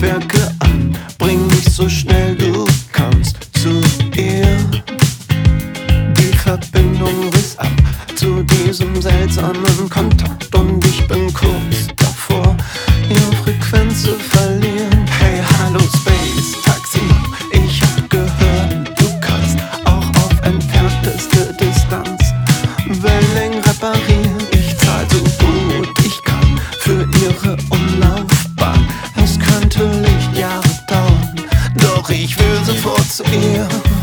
Triebwerke an, bring mich so schnell du kannst zu ihr. Die Verbindung riss ab zu diesem seltsamen Kontakt und ich bin kurz davor, ihre Frequenz zu verlieren. Hey, hallo Space Taxi, ich hab gehört, du kannst auch auf entfernteste Distanz Wellen reparieren. Ich zahl so gut ich kann für ihre Umlaufbahn. Es könnte Lichtjahre dauern, doch ich will sofort zu ihr.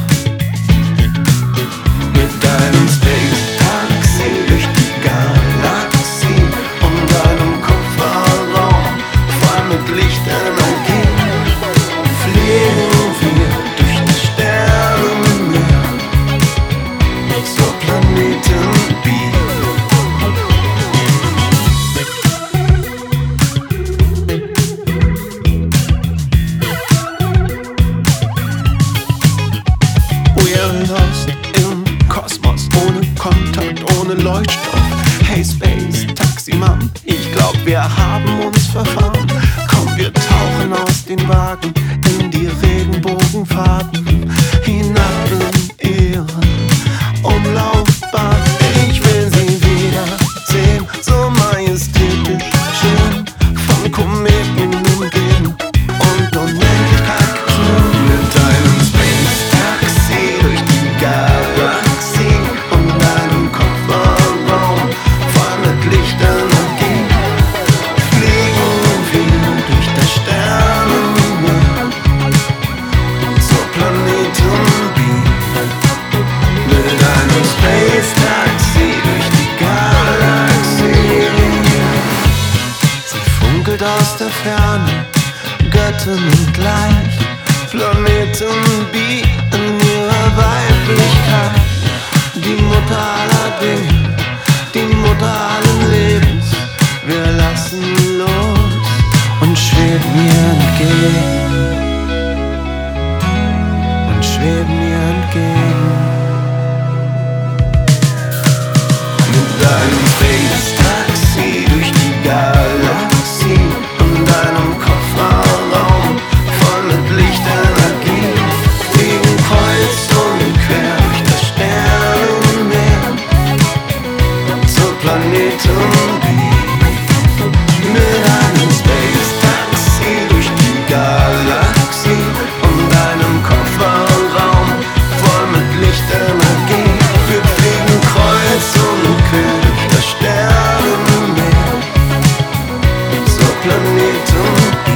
Mit deinem Space-Taxi durch die Galaxie und deinem Kofferraum voll mit Lichtenergie fliegen wir durch das Sternenmeer zur Planeten B. We're lost im Kosmos, ohne Kontakt, ohne Leuchtstoff. Hey Space Taxi Mann, ich glaub wir haben uns verfahren. Komm, wir tauchen aus den Wagen in die Regenbogenfarben hinab in ihre Umlaufbahn. Ich will sie wiedersehen, so majestätisch schön, von Kometen umgeben und Unendlichkeit kühn. Mit deinem Space Taxi durch die Galaxie und deinem Kofferraum voll mit Lichtenergie fliegen wir durch das Sternenmeer zur Planeten B. Mit einem Space Taxi durch die Galaxie. Sie funkelt aus der Ferne, Göttinnen gleich, Planeten B in ihrer Weiblichkeit. Die Mutter aller Dinge, die Mutter allen Lebens. Wir lassen los und schweben ihr entgegen. Und schweben ihr entgegen. Mit deinem Space Taxi durch die Galaxie und deinem Kofferraum voll mit Lichtenergie fliegen kreuz und quer durch das Sternenmeer zur Planeten B. Mit einem Space Taxi durch die Galaxie und deinem Kofferraum voll mit Lichtenergie. Wir fliegen kreuz und quer durch das Sternenmeer zur Planeten B.